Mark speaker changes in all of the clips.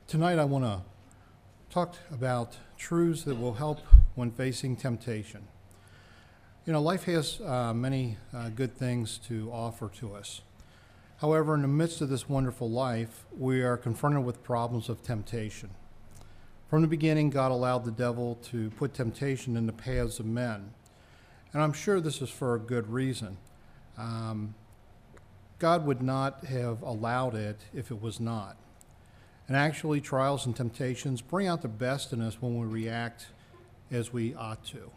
Speaker 1: Tonight I want to talk about truths that will help when facing temptation. You know, life has many good things to offer to us. However, in the midst of this wonderful life, we are confronted with problems of temptation. From the beginning, God allowed the devil to put temptation in the paths of men. And I'm sure this is for a good reason. God would not have allowed it if it was not. And actually, trials and temptations bring out the best in us when we react as we ought to.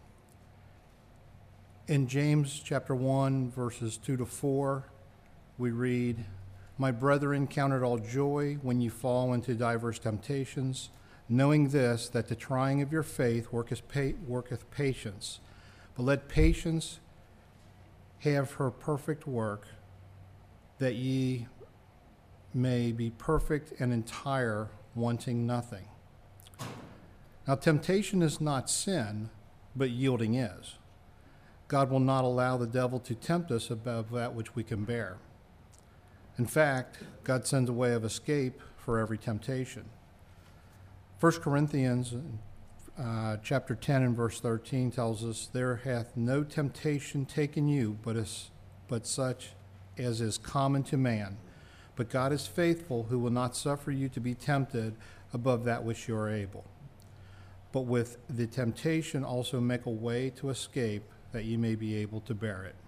Speaker 1: In James chapter 1, verses 2 to 4, we read, "My brethren, count it all joy when you fall into diverse temptations, knowing this, that the trying of your faith worketh patience. But let patience have her perfect work, that ye may be perfect and entire, wanting nothing." Now, temptation is not sin, but yielding is. God will not allow the devil to tempt us above that which we can bear. In fact, God sends a way of escape for every temptation. 1 Corinthians chapter 10 and verse 13 tells us, "There hath no temptation taken you, but such as is common to man. But God is faithful, who will not suffer you to be tempted above that which you are able. But with the temptation also make a way to escape, that ye may be able to bear it."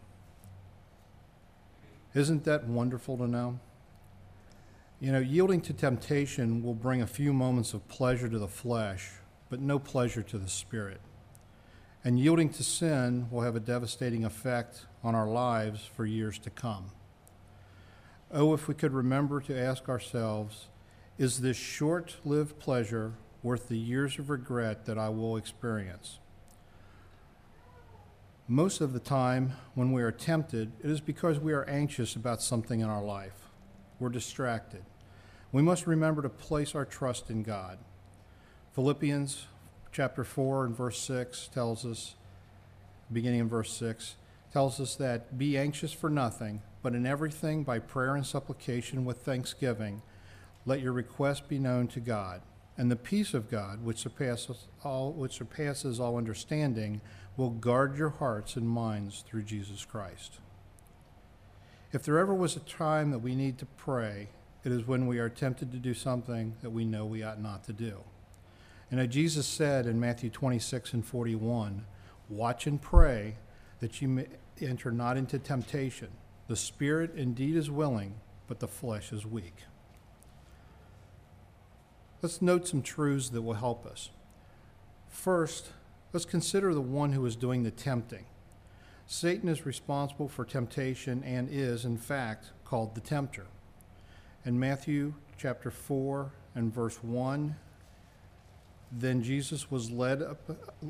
Speaker 1: Isn't that wonderful to know? You know, yielding to temptation will bring a few moments of pleasure to the flesh, but no pleasure to the spirit. And yielding to sin will have a devastating effect on our lives for years to come. Oh, if we could remember to ask ourselves, is this short-lived pleasure worth the years of regret that I will experience? Most of the time, when we are tempted, it is because we are anxious about something in our life. We're distracted. We must remember to place our trust in God. Philippians chapter 4 and verse 6 tells us, beginning in verse 6, tells us that, "Be anxious for nothing, but in everything by prayer and supplication with thanksgiving, let your requests be known to God. And the peace of God, which surpasses all understanding, will guard your hearts and minds through Jesus Christ." If there ever was a time that we need to pray, it is when we are tempted to do something that we know we ought not to do. And Jesus said in Matthew 26 and 41, "Watch and pray that you may enter not into temptation. The spirit indeed is willing, but the flesh is weak." Let's note some truths that will help us. First, let's consider the one who is doing the tempting. Satan is responsible for temptation and is, in fact, called the tempter. In Matthew chapter 4 and verse 1, Then Jesus was led up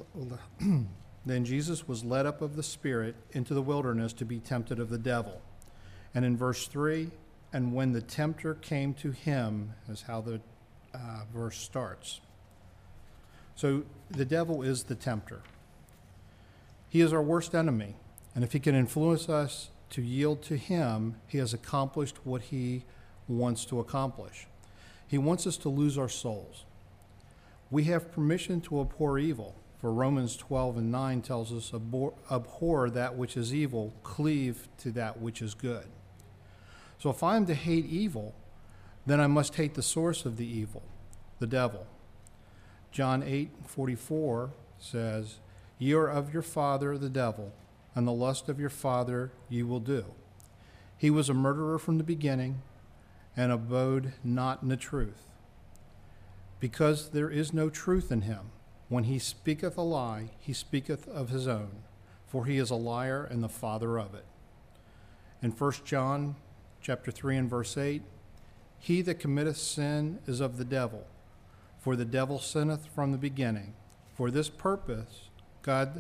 Speaker 1: of the Spirit into the wilderness to be tempted of the devil. And in verse 3, "And when the tempter came to him," is how the verse starts. So the devil is the tempter. He is our worst enemy, and if he can influence us to yield to him, he has accomplished what he wants to accomplish. He wants us to lose our souls. We have permission to abhor evil, for Romans 12 and 9 tells us, "Abhor that which is evil, cleave to that which is good." So if I am to hate evil, then I must hate the source of the evil, the devil. John 8:44 says, "Ye are of your father the devil, and the lust of your father ye will do. He was a murderer from the beginning, and abode not in the truth, because there is no truth in him. When he speaketh a lie, he speaketh of his own, for he is a liar and the father of it." In 1 John chapter 3 and verse 8, "He that committeth sin is of the devil, for the devil sinneth from the beginning. For this purpose the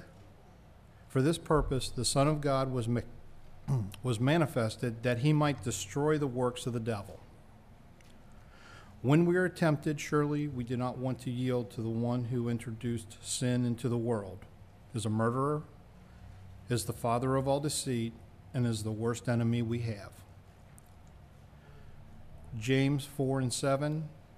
Speaker 1: Son of God was manifested, that he might destroy the works of the devil." When we are tempted, surely we do not want to yield to the one who introduced sin into the world, is a murderer, is the father of all deceit, and is the worst enemy we have. James 4 and 7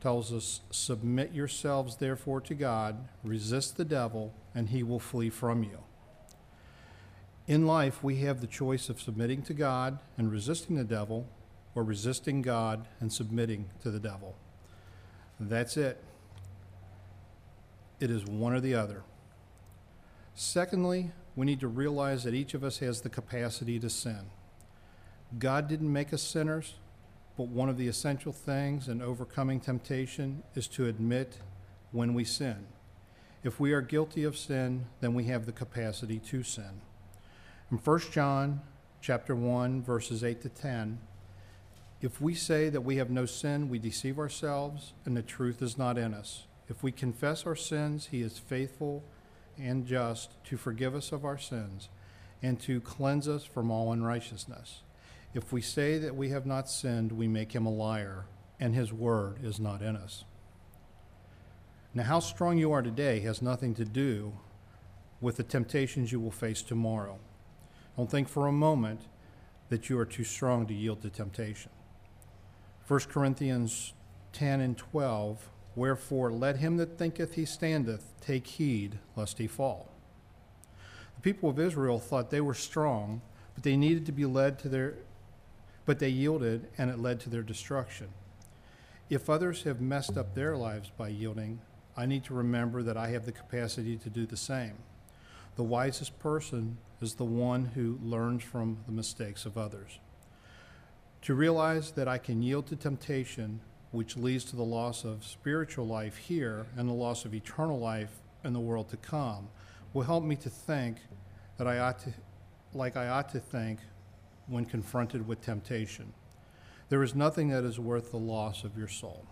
Speaker 1: tells us, "Submit yourselves therefore to God, resist the devil, and he will flee from you." In life, we have the choice of submitting to God and resisting the devil, or resisting God and submitting to the devil. That's it. It is one or the other. Secondly, we need to realize that each of us has the capacity to sin. God didn't make us sinners, but one of the essential things in overcoming temptation is to admit when we sin. If we are guilty of sin, then we have the capacity to sin. In 1 John chapter 1, verses 8 to 10, if we say that we have no sin, we deceive ourselves, and the truth is not in us. If we confess our sins, he is faithful and just to forgive us of our sins and to cleanse us from all unrighteousness. If we say that we have not sinned, we make him a liar, and his word is not in us. Now, how strong you are today has nothing to do with the temptations you will face tomorrow. Don't think for a moment that you are too strong to yield to temptation. 1 Corinthians 10 and 12, "Wherefore let him that thinketh he standeth take heed lest he fall." The people of Israel thought they were strong, but they needed to be led to their but they yielded, and it led to their destruction. If others have messed up their lives by yielding, I need to remember that I have the capacity to do the same. The wisest person is the one who learns from the mistakes of others. To realize that I can yield to temptation, which leads to the loss of spiritual life here and the loss of eternal life in the world to come, will help me to think that I ought to think when confronted with temptation. There is nothing that is worth the loss of your soul.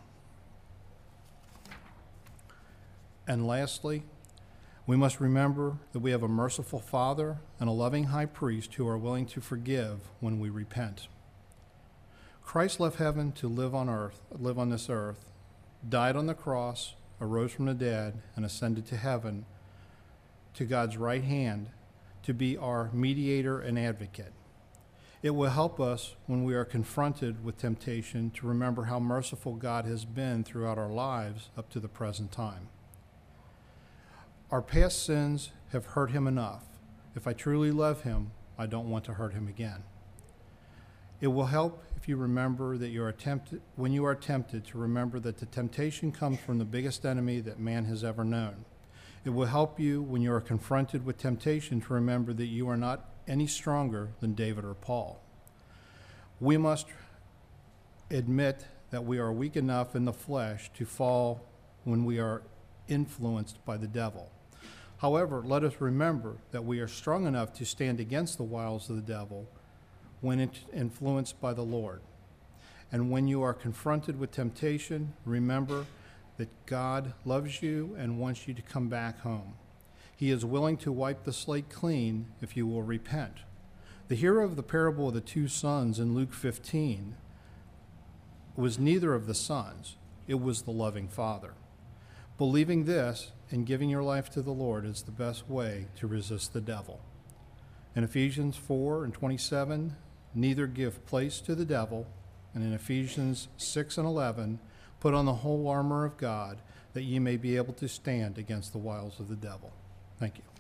Speaker 1: And lastly, we must remember that we have a merciful Father and a loving high priest who are willing to forgive when we repent. Christ left heaven to live on this earth, died on the cross, arose from the dead, and ascended to heaven, to God's right hand, to be our mediator and advocate. It will help us when we are confronted with temptation to remember how merciful God has been throughout our lives up to the present time. Our past sins have hurt him enough. If I truly love him, I don't want to hurt him again. It will help if you remember that when you are tempted, to remember that the temptation comes from the biggest enemy that man has ever known. It will help you when you are confronted with temptation to remember that you are not any stronger than David or Paul. We must admit that we are weak enough in the flesh to fall when we are influenced by the devil. However, let us remember that we are strong enough to stand against the wiles of the devil when influenced by the Lord. And when you are confronted with temptation, remember that God loves you and wants you to come back home. He is willing to wipe the slate clean if you will repent. The hero of the parable of the two sons in Luke 15 was neither of the sons. It was the loving Father. Believing this and giving your life to the Lord is the best way to resist the devil. In Ephesians 4 and 27, neither give place to the devil. And in Ephesians 6 and 11, put on the whole armor of God, that ye may be able to stand against the wiles of the devil. Thank you.